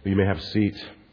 You may have a seat.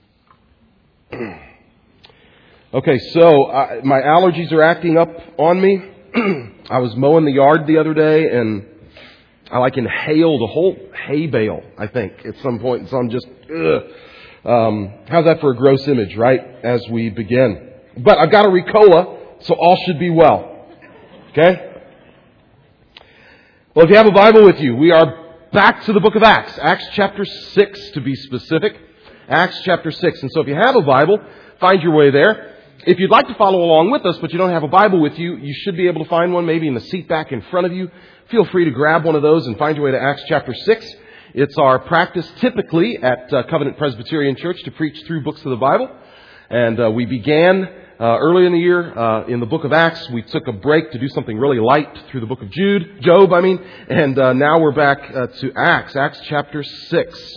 Okay, so my allergies are acting up on me. I was mowing the yard the other day and I inhaled a whole hay bale, I think, at some point. So I'm just, how's that for a gross image, right? As we begin. But I've got a Ricola, so all should be well. Okay? Well, if you have a Bible with you, we are back to the book of Acts. Acts chapter 6 to be specific. Acts chapter 6. And so if you have a Bible, find your way there. If you'd like to follow along with us, but you don't have a Bible with you, you should be able to find one maybe in the seat back in front of you. Feel free to grab one of those and find your way to Acts chapter 6. It's our practice typically at Covenant Presbyterian Church to preach through books of the Bible. And we began early in the year in the book of Acts. We took a break to do something really light through the book of Job. And now we're back to Acts chapter 6.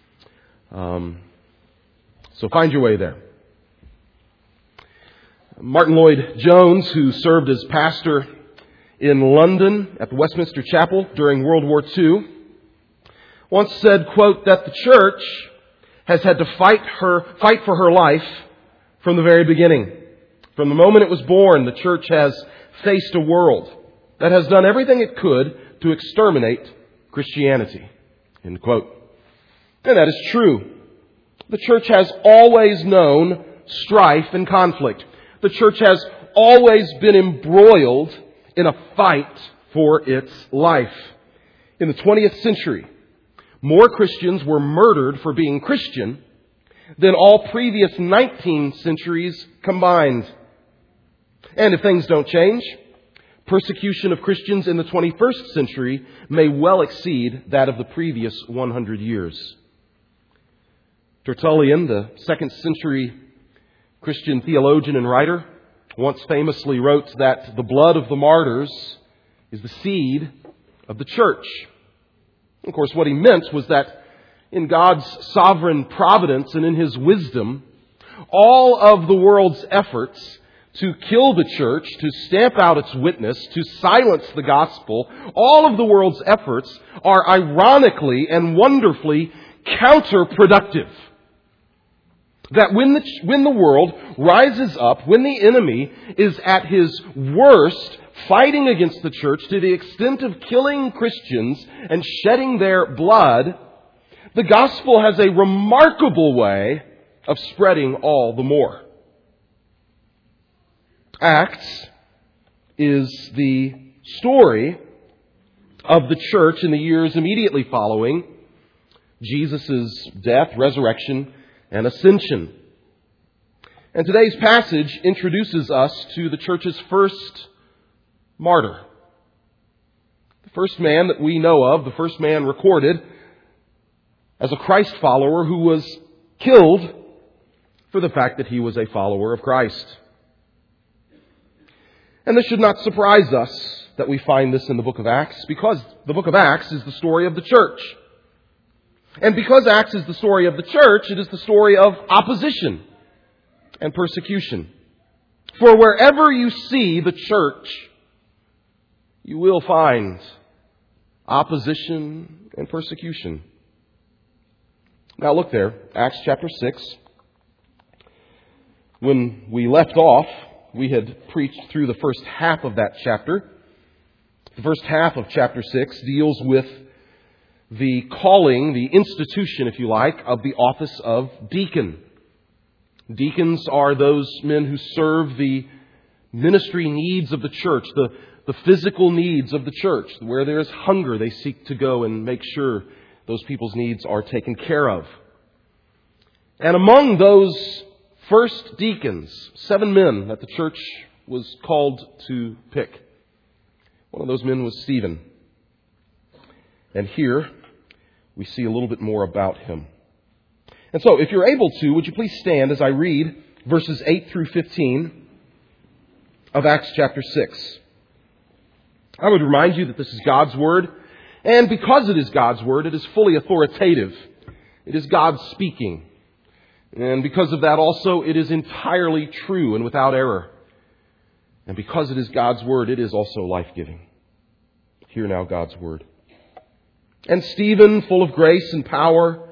So find your way there. Martin Lloyd-Jones, who served as pastor in London at the Westminster Chapel during World War II, once said, quote, that the church has had to fight for her life from the very beginning. From the moment it was born, the church has faced a world that has done everything it could to exterminate Christianity. End quote. And that is true. The church has always known strife and conflict. The church has always been embroiled in a fight for its life. In the 20th century, more Christians were murdered for being Christian than all previous 19 centuries combined. And if things don't change, persecution of Christians in the 21st century may well exceed that of the previous 100 years. Tertullian, the 2nd century Christian theologian and writer, once famously wrote that the blood of the martyrs is the seed of the church. Of course, what he meant was that in God's sovereign providence and in His wisdom, all of the world's efforts to kill the church, to stamp out its witness, to silence the gospel, all of the world's efforts are ironically and wonderfully counterproductive. That when the world rises up, when the enemy is at his worst, fighting against the church to the extent of killing Christians and shedding their blood, the gospel has a remarkable way of spreading all the more. Acts is the story of the church in the years immediately following Jesus' death, resurrection, and ascension. And today's passage introduces us to the church's first martyr. The first man that we know of, the first man recorded as a Christ follower who was killed for the fact that he was a follower of Christ. And this should not surprise us that we find this in the book of Acts, because the book of Acts is the story of the church. And because Acts is the story of the church, it is the story of opposition and persecution. For wherever you see the church, you will find opposition and persecution. Now look there, Acts chapter 6. When we left off, we had preached through the first half of that chapter. The first half of chapter 6 deals with the calling, the institution, if you like, of the office of deacon. Deacons are those men who serve the ministry needs of the church, the physical needs of the church. Where there is hunger, they seek to go and make sure those people's needs are taken care of. And among those first deacons, 7 men that the church was called to pick, one of those men was Stephen. And here we see a little bit more about him. And so, if you're able to, would you please stand as I read verses 8 through 15 of Acts chapter 6. I would remind you that this is God's Word, and because it is God's Word, it is fully authoritative. It is God speaking. And because of that also, it is entirely true and without error. And because it is God's Word, it is also life-giving. Hear now God's Word. And Stephen, full of grace and power,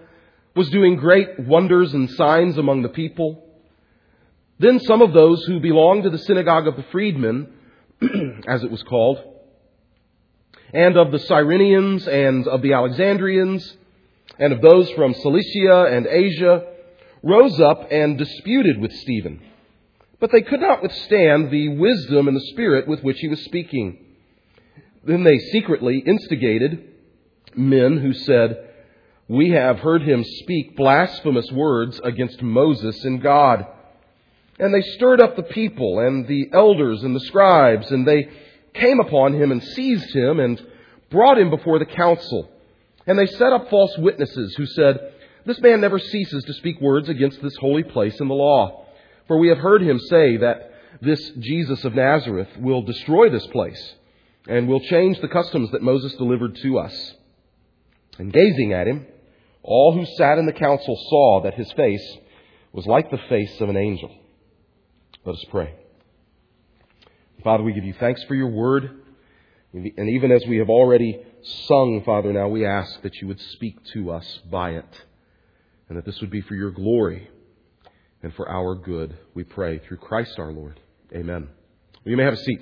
was doing great wonders and signs among the people. Then some of those who belonged to the synagogue of the freedmen, as it was called, and of the Cyrenians and of the Alexandrians, and of those from Cilicia and Asia, rose up and disputed with Stephen. But they could not withstand the wisdom and the spirit with which he was speaking. Then they secretly instigated men who said, "We have heard him speak blasphemous words against Moses and God." And they stirred up the people and the elders and the scribes, and they came upon him and seized him and brought him before the council. And they set up false witnesses who said, "This man never ceases to speak words against this holy place and the law. For we have heard him say that this Jesus of Nazareth will destroy this place and will change the customs that Moses delivered to us." And gazing at him, all who sat in the council saw that his face was like the face of an angel. Let us pray. Father, we give you thanks for your word. And even as we have already sung, Father, now we ask that you would speak to us by it. And that this would be for your glory and for our good, we pray, through Christ our Lord. Amen. Well, you may have a seat.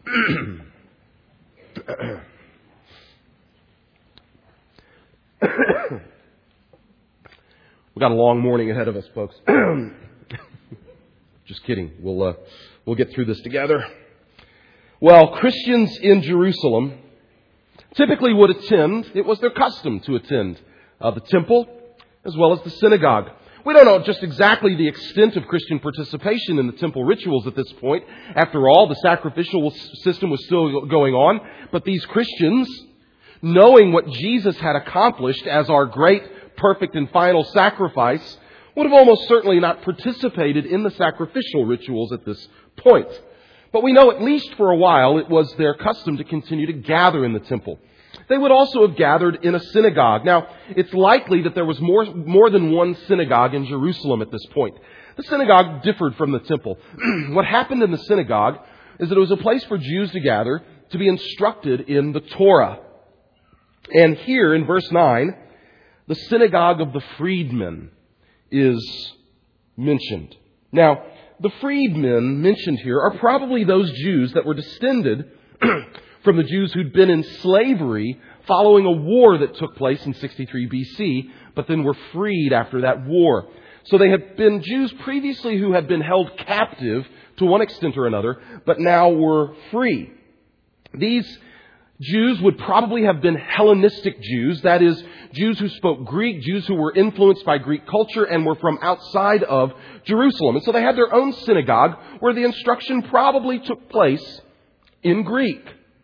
We've got a long morning ahead of us, folks. Just kidding. We'll get through this together. Well, Christians in Jerusalem typically would attend, it was their custom to attend the temple as well as the synagogue. We don't know just exactly the extent of Christian participation in the temple rituals at this point. After all, the sacrificial system was still going on. But these Christians, knowing what Jesus had accomplished as our great, perfect, and final sacrifice, would have almost certainly not participated in the sacrificial rituals at this point. But we know at least for a while it was their custom to continue to gather in the temple. They would also have gathered in a synagogue. Now, it's likely that there was more than one synagogue in Jerusalem at this point. The synagogue differed from the temple. What happened in the synagogue is that it was a place for Jews to gather to be instructed in the Torah. And here in verse 9, the synagogue of the freedmen is mentioned. Now, the freedmen mentioned here are probably those Jews that were descended from the Jews who'd been in slavery following a war that took place in 63 BC, but then were freed after that war. So they had been Jews previously who had been held captive to one extent or another, but now were free. These Jews would probably have been Hellenistic Jews, that is, Jews who spoke Greek, Jews who were influenced by Greek culture and were from outside of Jerusalem. And so they had their own synagogue where the instruction probably took place in Greek.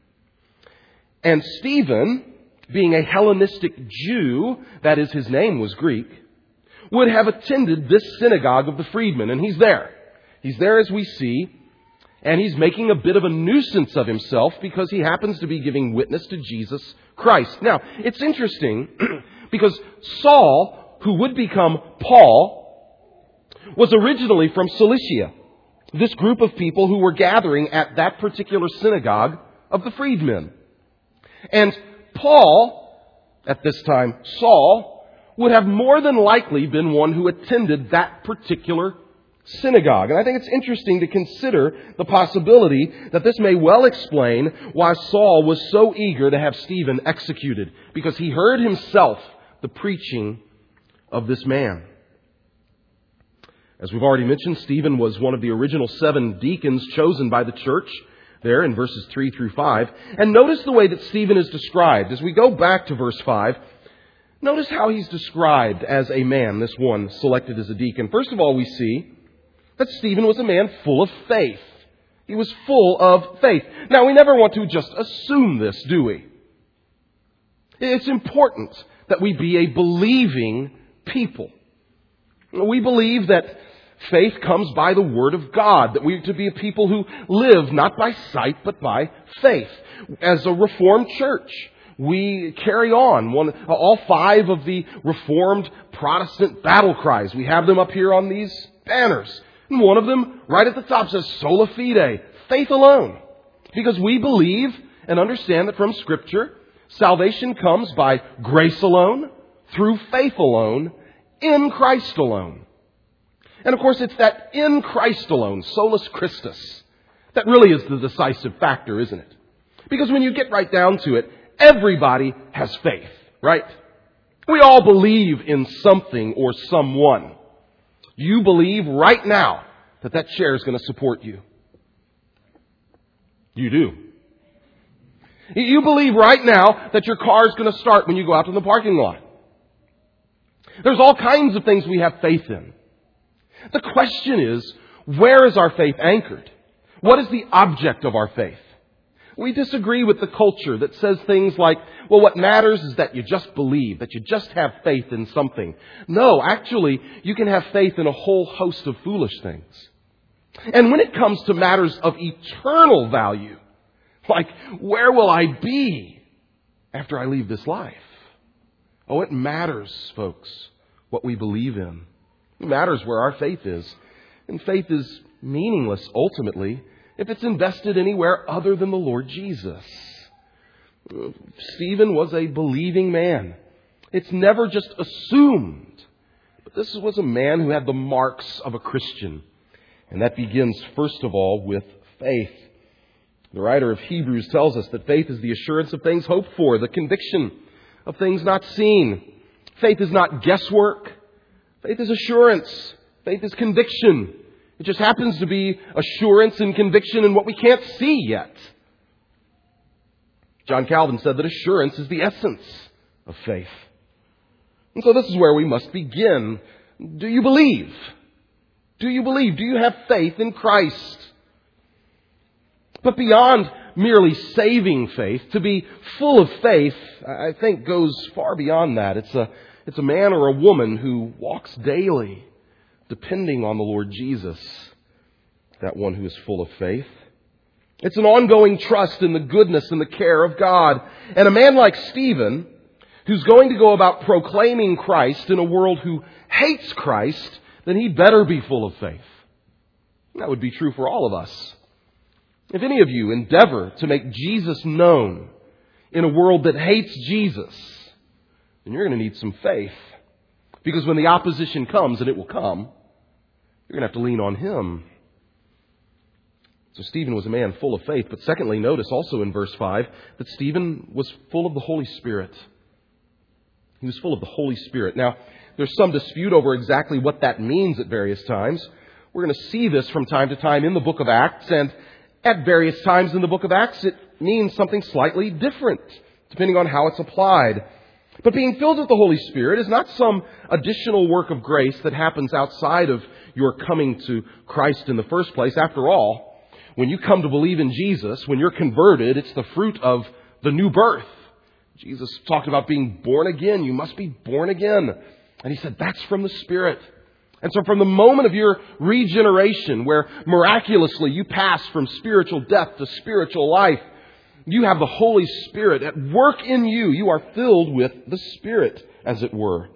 And Stephen, being a Hellenistic Jew, that is, his name was Greek, would have attended this synagogue of the freedmen. And he's there. He's there as we see. And he's making a bit of a nuisance of himself because he happens to be giving witness to Jesus Christ. Now, it's interesting because Saul, who would become Paul, was originally from Cilicia. This group of people who were gathering at that particular synagogue of the freedmen. And Paul, at this time Saul, would have more than likely been one who attended that particular synagogue. And I think it's interesting to consider the possibility that this may well explain why Saul was so eager to have Stephen executed, because he heard himself the preaching of this man. As we've already mentioned, Stephen was one of the original 7 deacons chosen by the church there in verses 3 through 5. And notice the way that Stephen is described. As we go back to verse 5, notice how he's described as a man, this one selected as a deacon. First of all, we see that Stephen was a man full of faith. He was full of faith. Now, we never want to just assume this, do we? It's important that we be a believing people. We believe that faith comes by the Word of God, that we are to be a people who live not by sight but by faith. As a Reformed church, we carry on all 5 of the Reformed Protestant battle cries. We have them up here on these banners. And one of them, right at the top, says sola fide, faith alone. Because we believe and understand that from Scripture, salvation comes by grace alone, through faith alone, In Christ alone. And of course, it's that in Christ alone, solus Christus, that really is the decisive factor, isn't it? Because when you get right down to it, everybody has faith, right? We all believe in something or someone. You believe right now that that chair is going to support you. You do. You believe right now that your car is going to start when you go out to the parking lot. There's all kinds of things we have faith in. The question is, where is our faith anchored? What is the object of our faith? We disagree with the culture that says things like, well, what matters is that you just believe, that you just have faith in something. No, actually, you can have faith in a whole host of foolish things. And when it comes to matters of eternal value, like, where will I be after I leave this life? Oh, it matters, folks, what we believe in. It matters where our faith is. And faith is meaningless, ultimately, if it's invested anywhere other than the Lord Jesus. Stephen was a believing man. It's never just assumed. But this was a man who had the marks of a Christian. And that begins, first of all, with faith. The writer of Hebrews tells us that faith is the assurance of things hoped for, the conviction of things not seen. Faith is not guesswork. Faith is assurance. Faith is conviction. It just happens to be assurance and conviction in what we can't see yet. John Calvin said that assurance is the essence of faith. And so this is where we must begin. Do you believe? Do you believe? Do you have faith in Christ? But beyond merely saving faith, to be full of faith, I think goes far beyond that. It's a man or a woman who walks daily depending on the Lord Jesus, that one who is full of faith. It's an ongoing trust in the goodness and the care of God. And a man like Stephen, who's going to go about proclaiming Christ in a world who hates Christ, then he better be full of faith. That would be true for all of us. If any of you endeavor to make Jesus known in a world that hates Jesus, then you're going to need some faith. Because when the opposition comes, and it will come, you're going to have to lean on Him. So Stephen was a man full of faith. But secondly, notice also in verse 5 that Stephen was full of the Holy Spirit. He was full of the Holy Spirit. Now, there's some dispute over exactly what that means at various times. We're going to see this from time to time in the book of Acts. And at various times in the book of Acts, it means something slightly different, depending on how it's applied. But being filled with the Holy Spirit is not some additional work of grace that happens outside of your coming to Christ in the first place. After all, when you come to believe in Jesus, when you're converted, it's the fruit of the new birth. Jesus talked about being born again. You must be born again. And He said that's from the Spirit. And so from the moment of your regeneration, where miraculously you pass from spiritual death to spiritual life, you have the Holy Spirit at work in you. You are filled with the Spirit, as it were.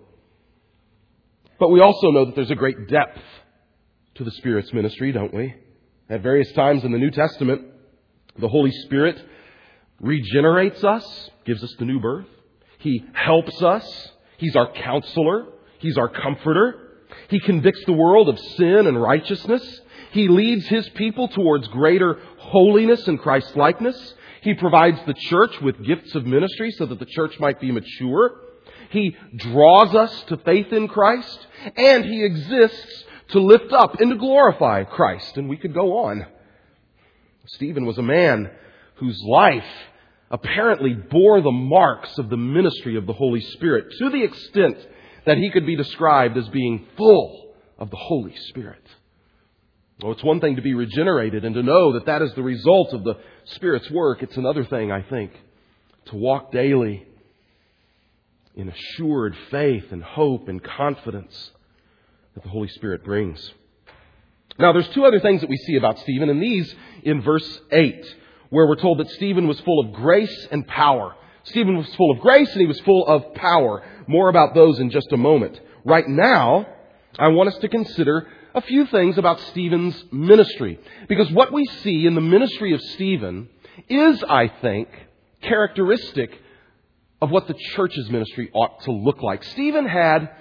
But we also know that there's a great depth to the Spirit's ministry, don't we? At various times in the New Testament, the Holy Spirit regenerates us, gives us the new birth. He helps us. He's our counselor. He's our comforter. He convicts the world of sin and righteousness. He leads His people towards greater holiness and Christ-likeness. He provides the church with gifts of ministry so that the church might be mature. He draws us to faith in Christ. And He exists to lift up and to glorify Christ. And we could go on. Stephen was a man whose life apparently bore the marks of the ministry of the Holy Spirit to the extent that he could be described as being full of the Holy Spirit. Well, it's one thing to be regenerated and to know that that is the result of the Spirit's work. It's another thing, I think, to walk daily in assured faith and hope and confidence that the Holy Spirit brings. Now, there's two other things that we see about Stephen, and these in verse 8, where we're told that Stephen was full of grace and power. Stephen was full of grace and he was full of power. More about those in just a moment. Right now, I want us to consider a few things about Stephen's ministry. Because what we see in the ministry of Stephen is, I think, characteristic of what the church's ministry ought to look like. Stephen had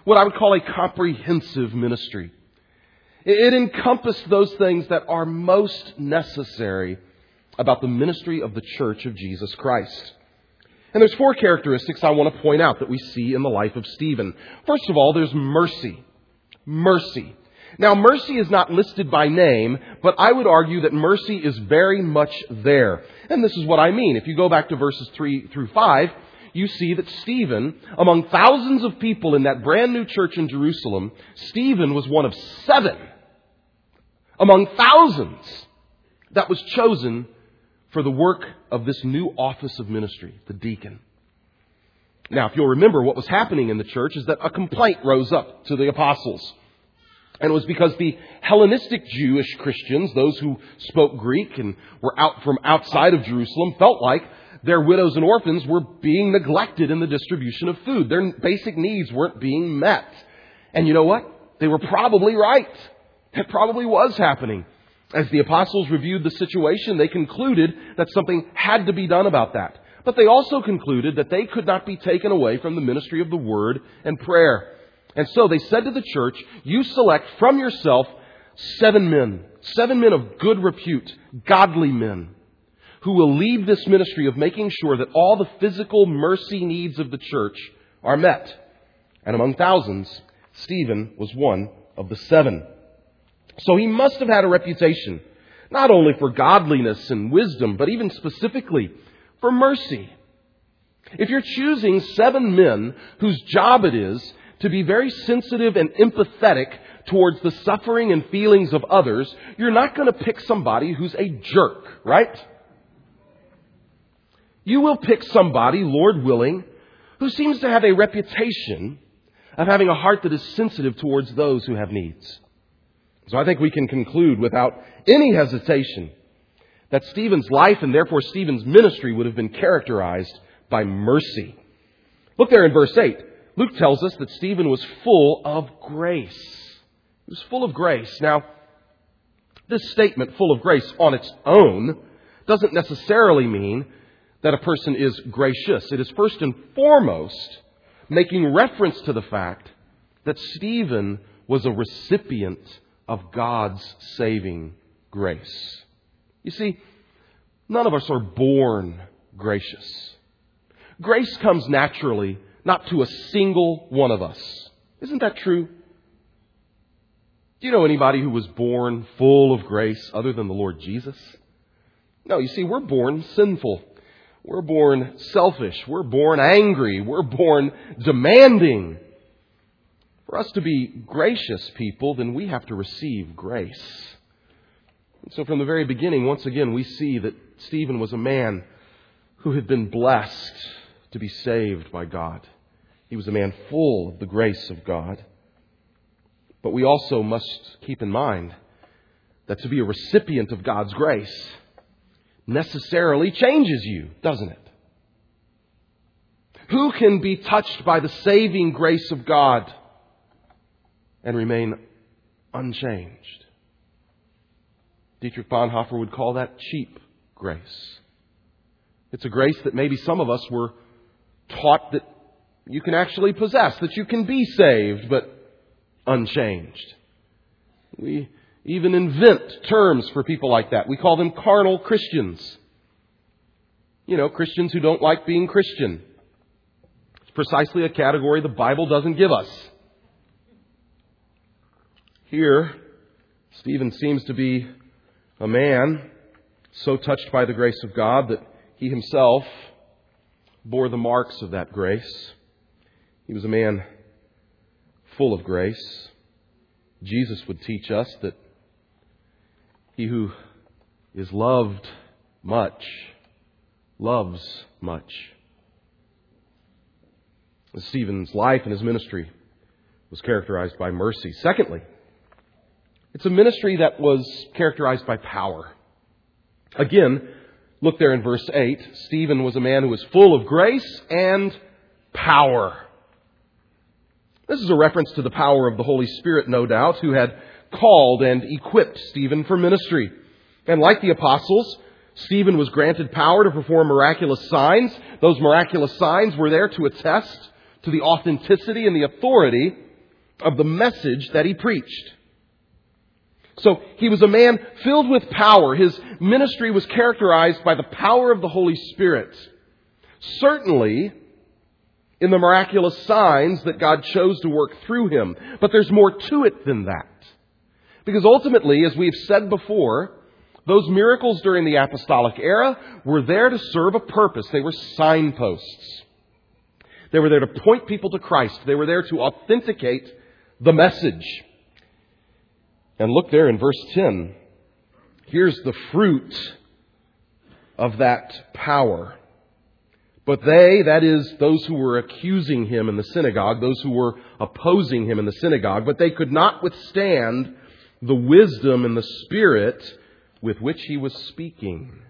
what I would call a comprehensive ministry. It encompassed those things that are most necessary about the ministry of the Church of Jesus Christ. And there's 4 characteristics I want to point out that we see in the life of Stephen. First of all, there's mercy. Mercy. Now, mercy is not listed by name, but I would argue that mercy is very much there. And this is what I mean. If you go back to verses 3 through 5, you see that Stephen, among thousands of people in that brand new church in Jerusalem, Stephen was one of 7 among thousands that was chosen for the work of this new office of ministry, the deacon. Now, if you'll remember, what was happening in the church is that a complaint rose up to the apostles. And it was because the Hellenistic Jewish Christians, those who spoke Greek and were out from outside of Jerusalem, felt like their widows and orphans were being neglected in the distribution of food. Their basic needs weren't being met. And you know what? They were probably right. It probably was happening. As the apostles reviewed the situation, they concluded that something had to be done about that. But they also concluded that they could not be taken away from the ministry of the word and prayer. And so they said to the church, you select from yourself 7 men of good repute, godly men, who will lead this ministry of making sure that all the physical mercy needs of the church are met. And among thousands, Stephen was one of the 7. So he must have had a reputation, not only for godliness and wisdom, but even specifically for mercy. If you're choosing 7 men whose job it is to be very sensitive and empathetic towards the suffering and feelings of others, you're not going to pick somebody who's a jerk, right? You will pick somebody, Lord willing, who seems to have a reputation of having a heart that is sensitive towards those who have needs. So I think we can conclude without any hesitation that Stephen's life and therefore Stephen's ministry would have been characterized by mercy. Look there in verse 8. Luke tells us that Stephen was full of grace. He was full of grace. Now, this statement, full of grace, on its own, doesn't necessarily mean that a person is gracious. It is first and foremost making reference to the fact that Stephen was a recipient of God's saving grace. You see, none of us are born gracious. Grace comes naturally, not to a single one of us. Isn't that true? Do you know anybody who was born full of grace other than the Lord Jesus? No, you see, we're born sinful. We're born selfish. We're born angry. We're born demanding. For us to be gracious people, then we have to receive grace. And so from the very beginning, once again, we see that Stephen was a man who had been blessed to be saved by God. He was a man full of the grace of God. But we also must keep in mind that to be a recipient of God's grace necessarily changes you, doesn't it? Who can be touched by the saving grace of God and remain unchanged? Dietrich Bonhoeffer would call that cheap grace. It's a grace that maybe some of us were taught that you can actually possess, that you can be saved, but unchanged. We even invent terms for people like that. We call them carnal Christians. You know, Christians who don't like being Christian. It's precisely a category the Bible doesn't give us. Here, Stephen seems to be a man so touched by the grace of God that he himself bore the marks of that grace. He was a man full of grace. Jesus would teach us that he who is loved much loves much. Stephen's life and his ministry was characterized by mercy. Secondly, it's a ministry that was characterized by power. Again, look there in verse 8. Stephen was a man who was full of grace and power. This is a reference to the power of the Holy Spirit, no doubt, who had called and equipped Stephen for ministry. And like the apostles, Stephen was granted power to perform miraculous signs. Those miraculous signs were there to attest to the authenticity and the authority of the message that he preached. So he was a man filled with power. His ministry was characterized by the power of the Holy Spirit. Certainly in the miraculous signs that God chose to work through him. But there's more to it than that. Because ultimately, as we've said before, those miracles during the apostolic era were there to serve a purpose. They were signposts. They were there to point people to Christ. They were there to authenticate the message. And look there in verse 10. Here's the fruit of that power. But they, that is, those who were accusing him in the synagogue, those who were opposing him in the synagogue, but they could not withstand the wisdom and the spirit with which he was speaking.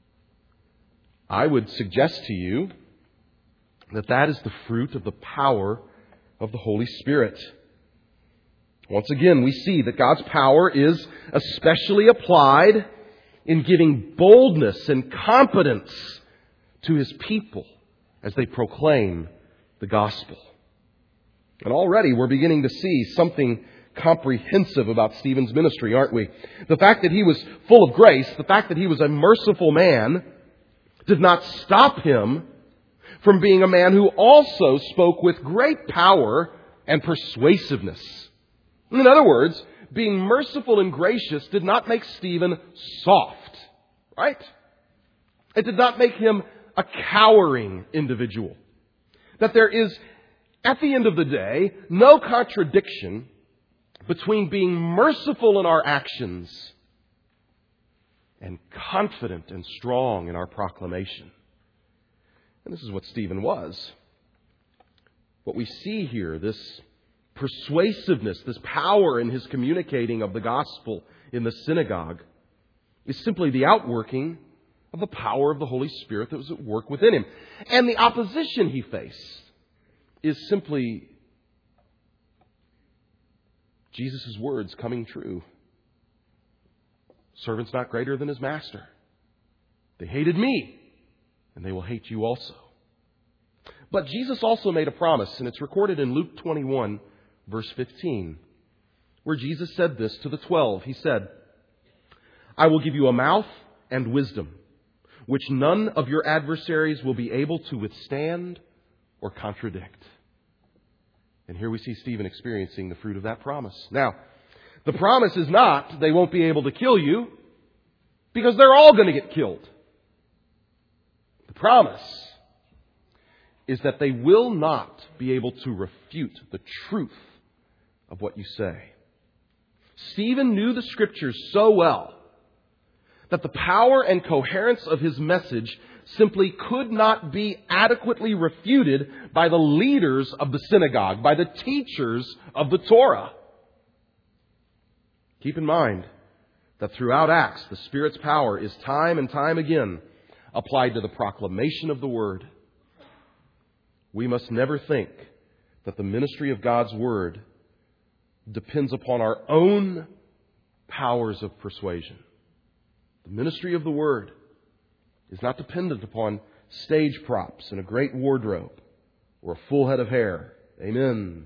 I would suggest to you that that is the fruit of the power of the Holy Spirit. Once again, we see that God's power is especially applied in giving boldness and confidence to His people as they proclaim the gospel. And already we're beginning to see something comprehensive about Stephen's ministry, aren't we? The fact that he was full of grace, the fact that he was a merciful man, did not stop him from being a man who also spoke with great power and persuasiveness. In other words, being merciful and gracious did not make Stephen soft, right? It did not make him a cowering individual. That there is, at the end of the day, no contradiction between being merciful in our actions and confident and strong in our proclamation. And this is what Stephen was. What we see here, this persuasiveness, this power in his communicating of the gospel in the synagogue, is simply the outworking of the power of the Holy Spirit that was at work within him. And the opposition he faced is simply Jesus' words coming true. Servant's not greater than his master. They hated me, and they will hate you also. But Jesus also made a promise, and it's recorded in Luke 21, verse 15, where Jesus said this to the 12. He said, I will give you a mouth and wisdom, which none of your adversaries will be able to withstand or contradict. And here we see Stephen experiencing the fruit of that promise. Now, the promise is not they won't be able to kill you, because they're all going to get killed. The promise is that they will not be able to refute the truth of what you say. Stephen knew the Scriptures so well that the power and coherence of his message simply could not be adequately refuted by the leaders of the synagogue, by the teachers of the Torah. Keep in mind that throughout Acts, the Spirit's power is time and time again applied to the proclamation of the Word. We must never think that the ministry of God's Word depends upon our own powers of persuasion. The ministry of the Word is not dependent upon stage props and a great wardrobe or a full head of hair. Amen.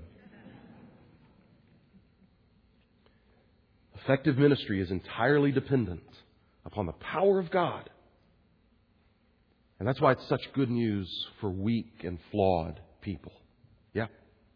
Effective ministry is entirely dependent upon the power of God. And that's why it's such good news for weak and flawed people. Yeah.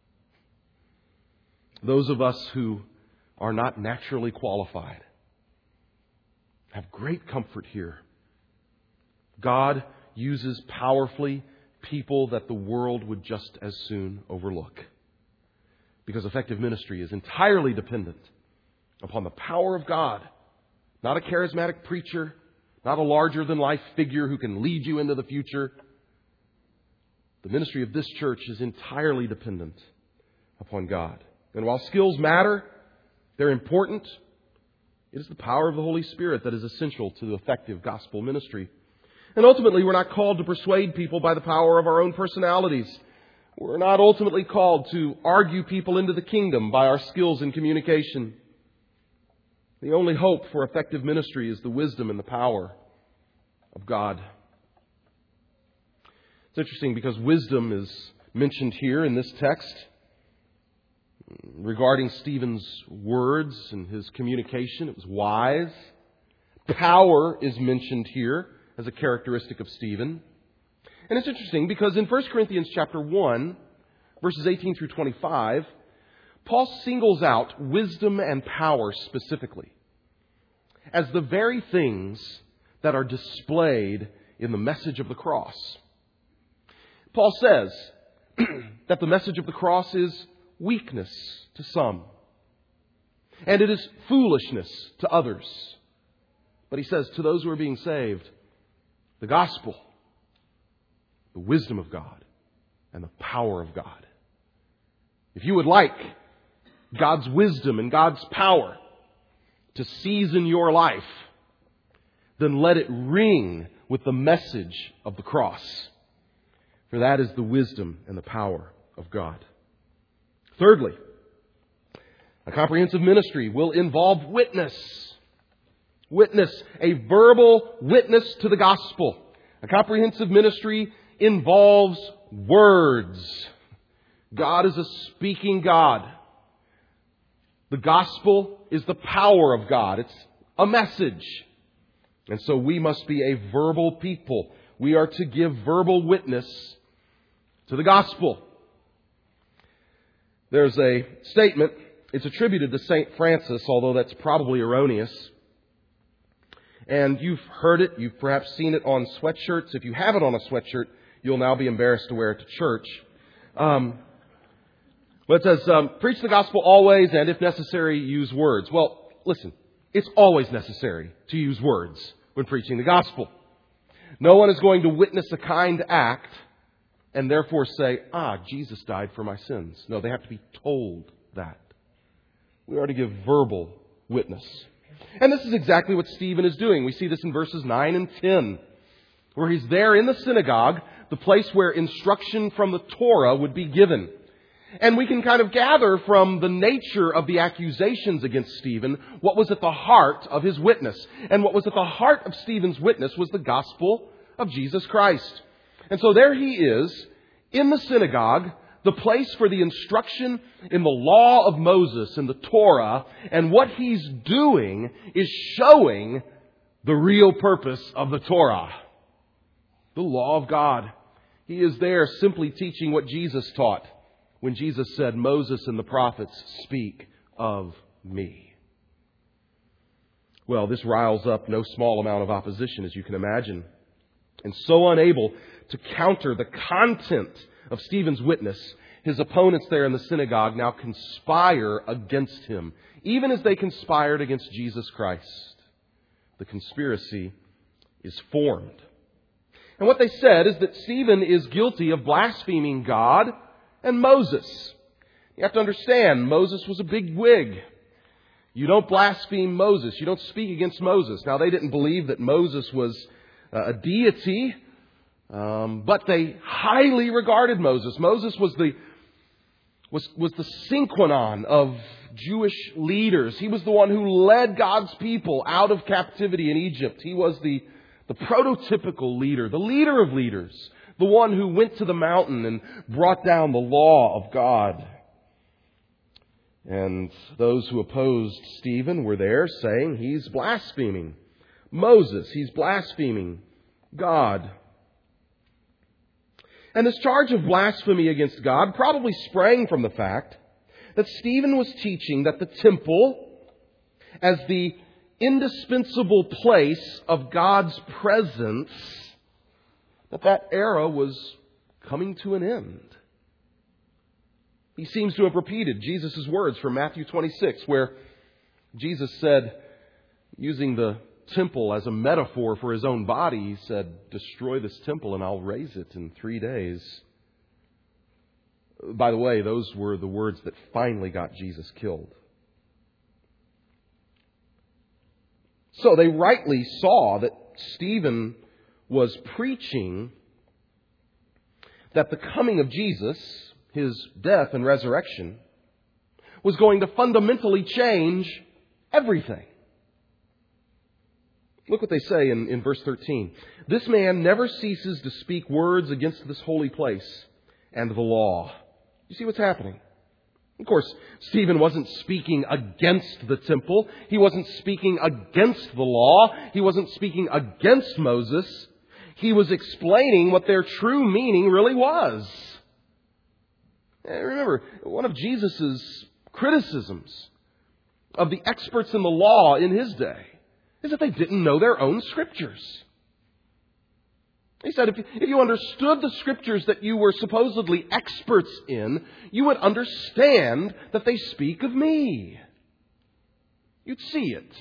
Those of us who are not naturally qualified have great comfort here. God uses powerfully people that the world would just as soon overlook. Because effective ministry is entirely dependent upon the power of God. Not a charismatic preacher, not a larger-than-life figure who can lead you into the future. The ministry of this church is entirely dependent upon God. And while skills matter, they're important, it is the power of the Holy Spirit that is essential to the effective gospel ministry. And ultimately, we're not called to persuade people by the power of our own personalities. We're not ultimately called to argue people into the kingdom by our skills in communication. The only hope for effective ministry is the wisdom and the power of God. It's interesting because wisdom is mentioned here in this text. regarding Stephen's words and his communication. It was wise. Power is mentioned here as a characteristic of Stephen. And it's interesting because in 1 Corinthians chapter 1, verses 18 through 25, Paul singles out wisdom and power specifically as the very things that are displayed in the message of the cross. Paul says that the message of the cross is weakness to some, and it is foolishness to others. But he says to those who are being saved, the gospel, the wisdom of God, and the power of God. If you would like God's wisdom and God's power to season your life, then let it ring with the message of the cross. For that is the wisdom and the power of God. Thirdly, a comprehensive ministry will involve witness. Witness, a verbal witness to the gospel. A comprehensive ministry involves words. God is a speaking God. The gospel is the power of God. It's a message. And so we must be a verbal people. We are to give verbal witness to the gospel. There's a statement, it's attributed to St. Francis, although that's probably erroneous. And you've heard it, you've perhaps seen it on sweatshirts. If you have it on a sweatshirt, you'll now be embarrassed to wear it to church. But it says, preach the gospel always, and if necessary, use words. Well, listen, it's always necessary to use words when preaching the gospel. No one is going to witness a kind act and therefore say, Jesus died for my sins. No, they have to be told that. We are to give verbal witness. And this is exactly what Stephen is doing. We see this in verses 9 and 10, where he's there in the synagogue, the place where instruction from the Torah would be given. And we can kind of gather from the nature of the accusations against Stephen what was at the heart of his witness. And what was at the heart of Stephen's witness was the gospel of Jesus Christ. And so there he is in the synagogue, the place for the instruction in the law of Moses and the Torah. And what he's doing is showing the real purpose of the Torah, the law of God. He is there simply teaching what Jesus taught when Jesus said, Moses and the prophets speak of me. Well, this riles up no small amount of opposition, as you can imagine. And so unable to counter the content of Stephen's witness, his opponents there in the synagogue now conspire against him, even as they conspired against Jesus Christ. The conspiracy is formed. And what they said is that Stephen is guilty of blaspheming God and Moses. You have to understand, Moses was a big wig. You don't blaspheme Moses. You don't speak against Moses. Now, they didn't believe that Moses was a deity, but they highly regarded Moses. Moses was the synchronon of Jewish leaders. He was the one who led God's people out of captivity in Egypt. He was the prototypical leader, the leader of leaders, the one who went to the mountain and brought down the law of God. And those who opposed Stephen were there saying he's blaspheming Moses. He's blaspheming God. And this charge of blasphemy against God probably sprang from the fact that Stephen was teaching that the temple, as the indispensable place of God's presence, that era was coming to an end. He seems to have repeated Jesus' words from Matthew 26, where Jesus said, using the temple as a metaphor for his own body, he said, destroy this temple and I'll raise it in 3 days. By the way, those were the words that finally got Jesus killed. So they rightly saw that Stephen was preaching that the coming of Jesus, his death and resurrection, was going to fundamentally change everything. Look what they say in verse 13. This man never ceases to speak words against this holy place and the law. You see what's happening? Of course, Stephen wasn't speaking against the temple. He wasn't speaking against the law. He wasn't speaking against Moses. He was explaining what their true meaning really was. And remember, one of Jesus' criticisms of the experts in the law in his day is that they didn't know their own Scriptures. He said, if you understood the Scriptures that you were supposedly experts in, you would understand that they speak of me. You'd see it.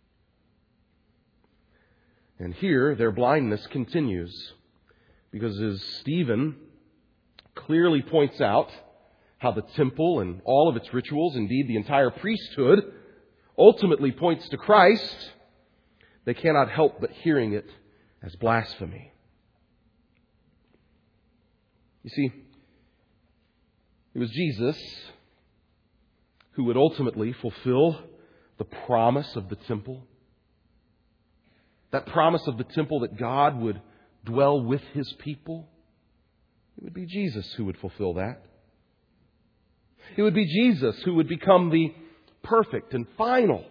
And here, their blindness continues. Because as Stephen clearly points out how the temple and all of its rituals, indeed the entire priesthood, ultimately points to Christ, they cannot help but hearing it as blasphemy. You see, it was Jesus who would ultimately fulfill the promise of the temple. That promise of the temple that God would dwell with His people. It would be Jesus who would fulfill that. It would be Jesus who would become the perfect and final,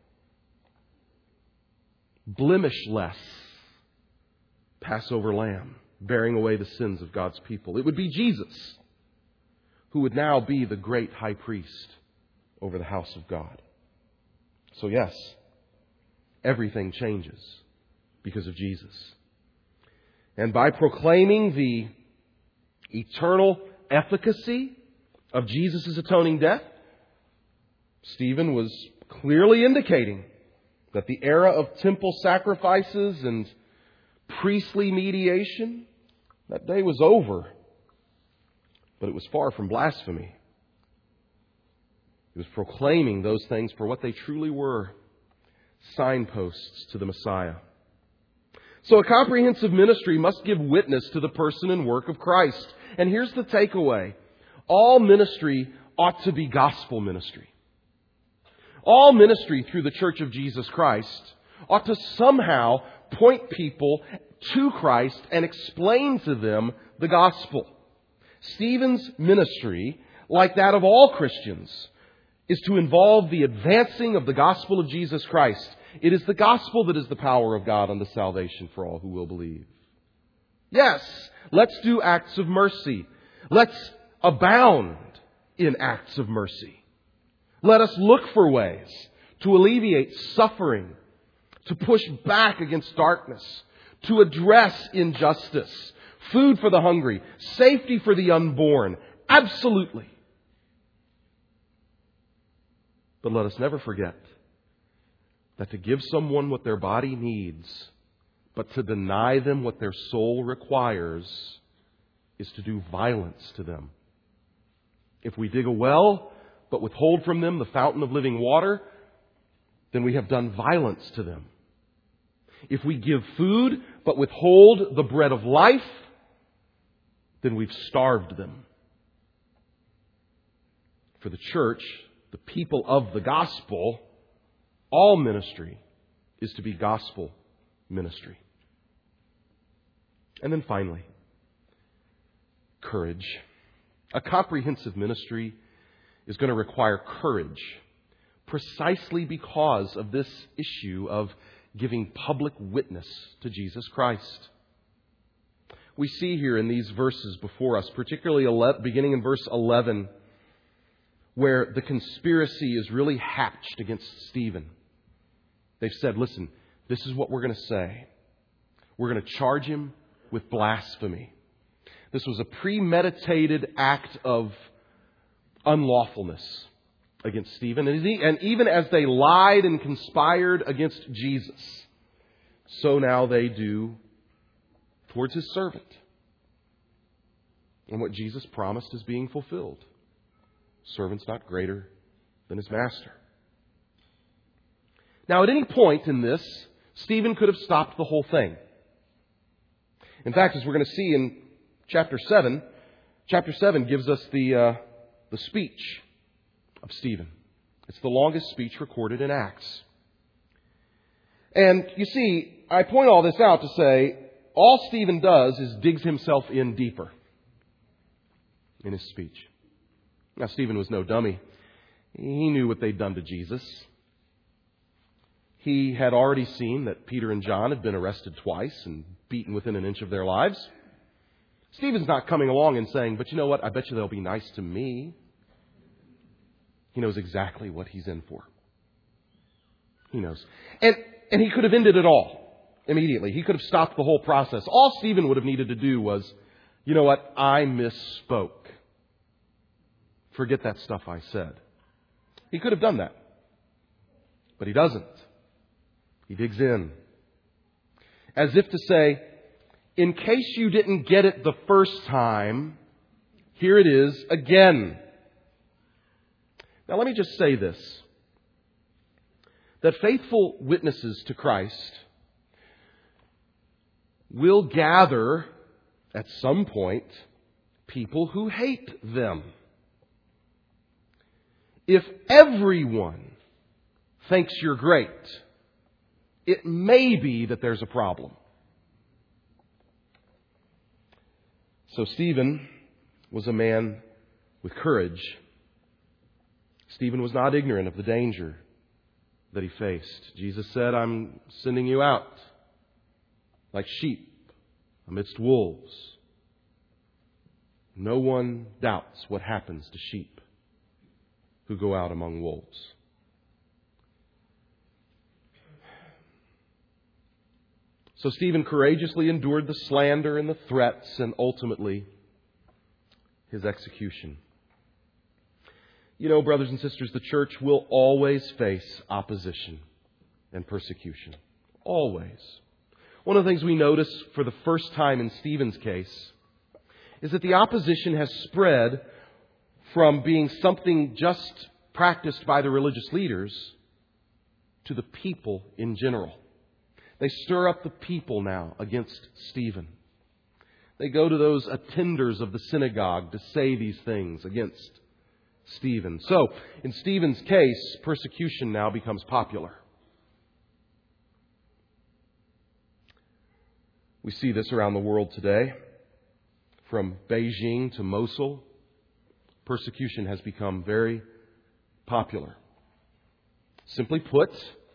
blemishless Passover lamb, bearing away the sins of God's people. It would be Jesus who would now be the great high priest over the house of God. So yes, everything changes because of Jesus. And by proclaiming the eternal efficacy of Jesus' atoning death, Stephen was clearly indicating that the era of temple sacrifices and priestly mediation, that day was over. But it was far from blasphemy. It was proclaiming those things for what they truly were, signposts to the Messiah. So a comprehensive ministry must give witness to the person and work of Christ. And here's the takeaway. All ministry ought to be gospel ministry. All ministry through the Church of Jesus Christ ought to somehow point people to Christ and explain to them the gospel. Stephen's ministry, like that of all Christians, is to involve the advancing of the gospel of Jesus Christ. It is the gospel that is the power of God unto salvation for all who will believe. Yes, let's do acts of mercy. Let's abound in acts of mercy. Let us look for ways to alleviate suffering, to push back against darkness, to address injustice, food for the hungry, safety for the unborn. Absolutely. But let us never forget that to give someone what their body needs, but to deny them what their soul requires, is to do violence to them. If we dig a well, but withhold from them the fountain of living water, then we have done violence to them. If we give food, but withhold the bread of life, then we've starved them. For the church, the people of the gospel, all ministry is to be gospel ministry. And then finally, courage. A comprehensive ministry is going to require courage, precisely because of this issue of giving public witness to Jesus Christ. We see here in these verses before us, particularly beginning in verse 11, where the conspiracy is really hatched against Stephen. They've said, listen, this is what we're going to say. We're going to charge him with blasphemy. This was a premeditated act of unlawfulness against Stephen. And even as they lied and conspired against Jesus, so now they do towards His servant. And what Jesus promised is being fulfilled. Servant's not greater than his master. Now, at any point in this, Stephen could have stopped the whole thing. In fact, as we're going to see in chapter 7 gives us the speech of Stephen. It's the longest speech recorded in Acts. And you see, I point all this out to say, all Stephen does is digs himself in deeper in his speech. Now, Stephen was no dummy. He knew what they'd done to Jesus. He had already seen that Peter and John had been arrested twice and beaten within an inch of their lives. Stephen's not coming along and saying, but you know what, I bet you they'll be nice to me. He knows exactly what he's in for. He knows. And he could have ended it all immediately. He could have stopped the whole process. All Stephen would have needed to do was, you know what, I misspoke. Forget that stuff I said. He could have done that. But he doesn't. He digs in. As if to say, in case you didn't get it the first time, here it is again. Now let me just say this. That faithful witnesses to Christ will gather at some point people who hate them. If everyone thinks you're great, it may be that there's a problem. So Stephen was a man with courage. Stephen was not ignorant of the danger that he faced. Jesus said, I'm sending you out like sheep amidst wolves. No one doubts what happens to sheep who go out among wolves. So Stephen courageously endured the slander and the threats and ultimately his execution. You know, brothers and sisters, the church will always face opposition and persecution. Always. One of the things we notice for the first time in Stephen's case is that the opposition has spread from being something just practiced by the religious leaders to the people in general. They stir up the people now against Stephen. They go to those attenders of the synagogue to say these things against Stephen. So, in Stephen's case, persecution now becomes popular. We see this around the world today. From Beijing to Mosul, persecution has become very popular. Simply put,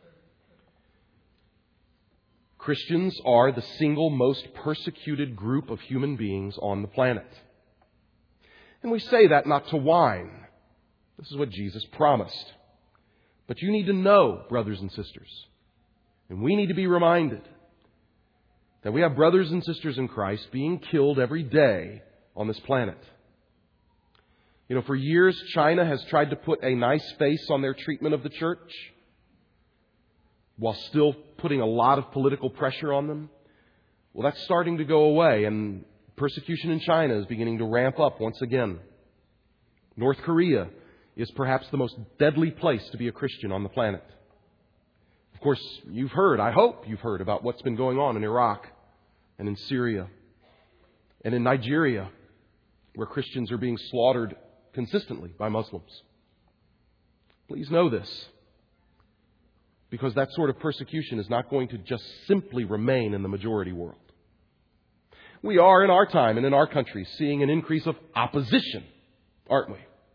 Christians are the single most persecuted group of human beings on the planet. And we say that not to whine. This is what Jesus promised. But you need to know, brothers and sisters, and we need to be reminded that we have brothers and sisters in Christ being killed every day on this planet. You know, for years, China has tried to put a nice face on their treatment of the church while still putting a lot of political pressure on them. Well, that's starting to go away, and persecution in China is beginning to ramp up once again. North Korea is perhaps the most deadly place to be a Christian on the planet. Of course, you've heard, I hope you've heard about what's been going on in Iraq and in Syria and in Nigeria, where Christians are being slaughtered consistently by Muslims. Please know this, because that sort of persecution is not going to just simply remain in the majority world. We are, in our time and in our country, seeing an increase of opposition, aren't we?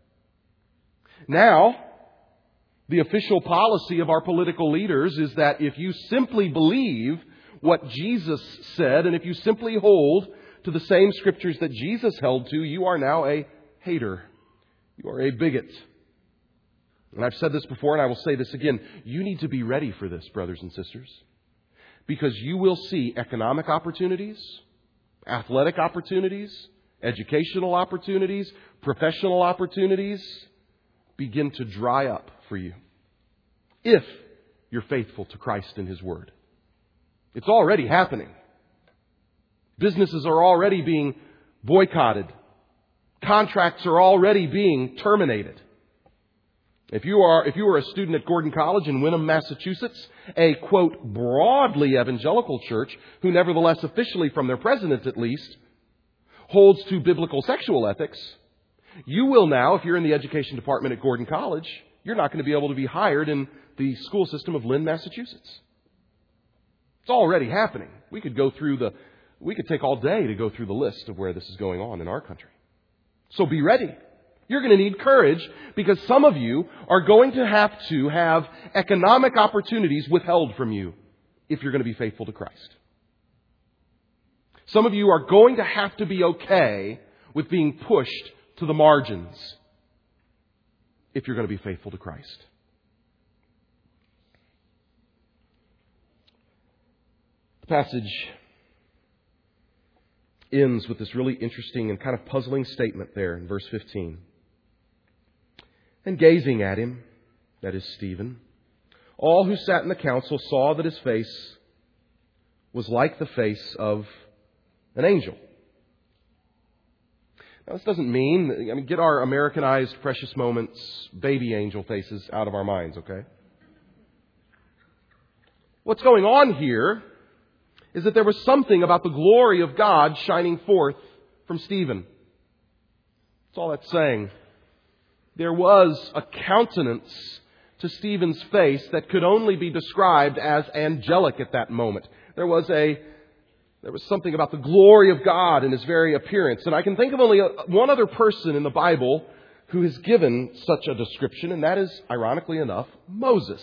Now, the official policy of our political leaders is that if you simply believe what Jesus said, and if you simply hold to the same scriptures that Jesus held to, you are now a hater. You are a bigot. And I've said this before, and I will say this again. You need to be ready for this, brothers and sisters, because you will see economic opportunities, athletic opportunities, educational opportunities, professional opportunities begin to dry up for you if you're faithful to Christ and His Word. It's already happening. Businesses are already being boycotted. Contracts are already being terminated. If you were a student at Gordon College in Wynnum, Massachusetts, a, quote, broadly evangelical church, who nevertheless officially, from their president at least, holds to biblical sexual ethics, you will now, if you're in the education department at Gordon College, you're not going to be able to be hired in the school system of Lynn, Massachusetts. It's already happening. We could take all day to go through the list of where this is going on in our country. So be ready. You're going to need courage because some of you are going to have economic opportunities withheld from you if you're going to be faithful to Christ. Some of you are going to have to be okay with being pushed to the margins if you're going to be faithful to Christ. The passage ends with this really interesting and kind of puzzling statement there in verse 15. And gazing at him, that is Stephen, all who sat in the council saw that his face was like the face of an angel. Now, this doesn't mean, get our Americanized Precious Moments baby angel faces out of our minds, okay? What's going on here is that there was something about the glory of God shining forth from Stephen. That's all that's saying. There was a countenance to Stephen's face that could only be described as angelic at that moment. There was something about the glory of God in his very appearance. And I can think of only one other person in the Bible who has given such a description, and that is, ironically enough, Moses.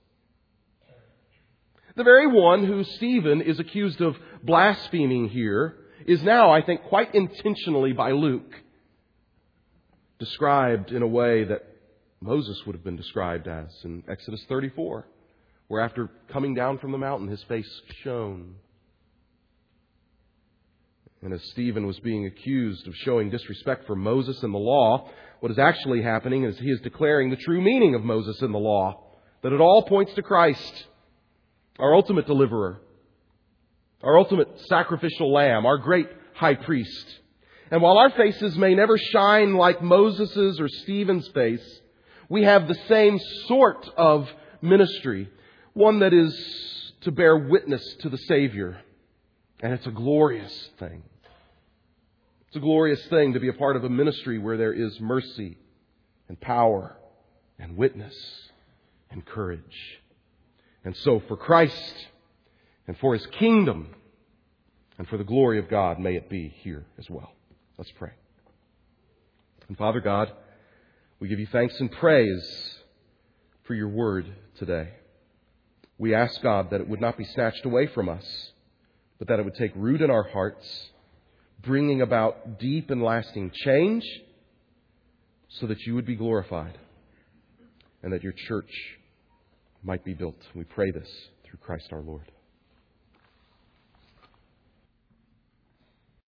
The very one who Stephen is accused of blaspheming here is now, I think, quite intentionally by Luke, described in a way that Moses would have been described as in Exodus 34, where after coming down from the mountain, his face shone. And as Stephen was being accused of showing disrespect for Moses and the law, what is actually happening is he is declaring the true meaning of Moses and the law, that it all points to Christ, our ultimate deliverer, our ultimate sacrificial lamb, our great high priest. And while our faces may never shine like Moses's or Stephen's face, we have the same sort of ministry, one that is to bear witness to the Savior. And it's a glorious thing. It's a glorious thing to be a part of a ministry where there is mercy and power and witness and courage. And so for Christ and for His kingdom and for the glory of God, may it be here as well. Let's pray. And Father God, we give you thanks and praise for your word today. We ask, God, that it would not be snatched away from us, but that it would take root in our hearts, bringing about deep and lasting change so that you would be glorified and that your church might be built. We pray this through Christ our Lord.